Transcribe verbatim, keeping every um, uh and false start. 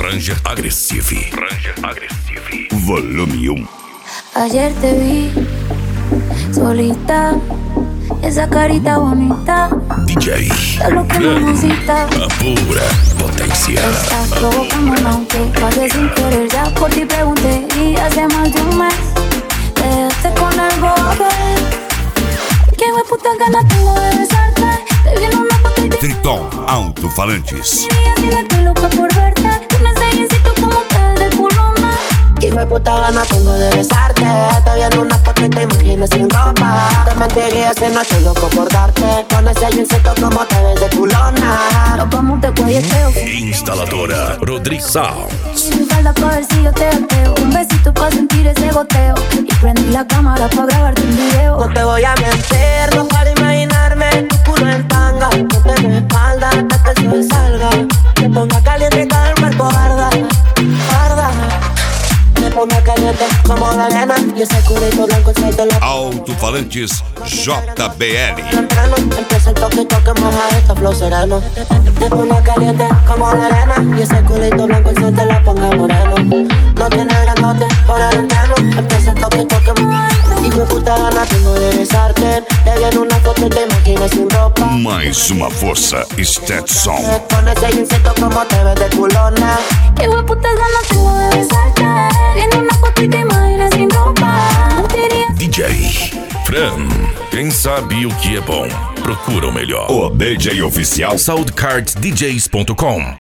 Ranger Agressive. Ranger Agressive. Volume um. Ayer te vi solita, esa carita bonita, D J es lo que me necesita. A pura potência. Estás provocando, aunque pase sin querer. Ya por ti pregunté y hace más de un mes te dejaste con algo aquel. Que me puta ganas tengo de besarte. Te viene una foto y te Triton Alto-Falantes. dile que loca por verte. Tienes ese instinto como que del pulmón. Que me puta gana tengo de besarte. Te viendo una foto y te imaginas sin ropa. Te mentiría si no estoy loco por darte. Con ese insecto como te ves de culona. Nos vamos de guayeteo. Instaladora Rodrigo Sounds. Mi falda pa' ver si yo te ateo. Un besito pa' sentir ese goteo. Y prendí la cámara pa' grabarte un video. No te voy a mentir, no para imaginarme tu culo en tanga. Ponte en mi espalda hasta que el sol salga. Me ponga caliente y todo el cuerpo arda, arda. Me ponga caliente como la arena. Y ese culito blanco el de la Alto-Falantes J B L. temprano. Empieza el toque, toque, moja esta flow sereno. Me ponga caliente como la arena. Y ese culito blanco el sol te la ponga moreno. No tiene grandote por el interno. Empieza el toque, toque, moja. Y me puta gana tengo de besarte. Te viene una foto y te imaginas sin ropa. Mais uma força Stetson. Con ese insecto como te ves de culona. Que hueputas ganas tengo de besarte. Viene una foto y te imaginas sin ropa. No te iría D J Fran. Quem sabe o que é bom, procura o melhor. O D J oficial soundcards d js ponto com